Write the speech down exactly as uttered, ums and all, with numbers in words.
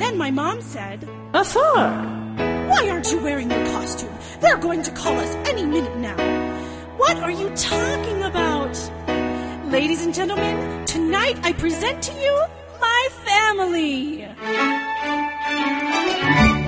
then my mom said, Asar! Why aren't you wearing your costume? They're going to call us any minute now. What are you talking about? Ladies and gentlemen, tonight I present to you my family.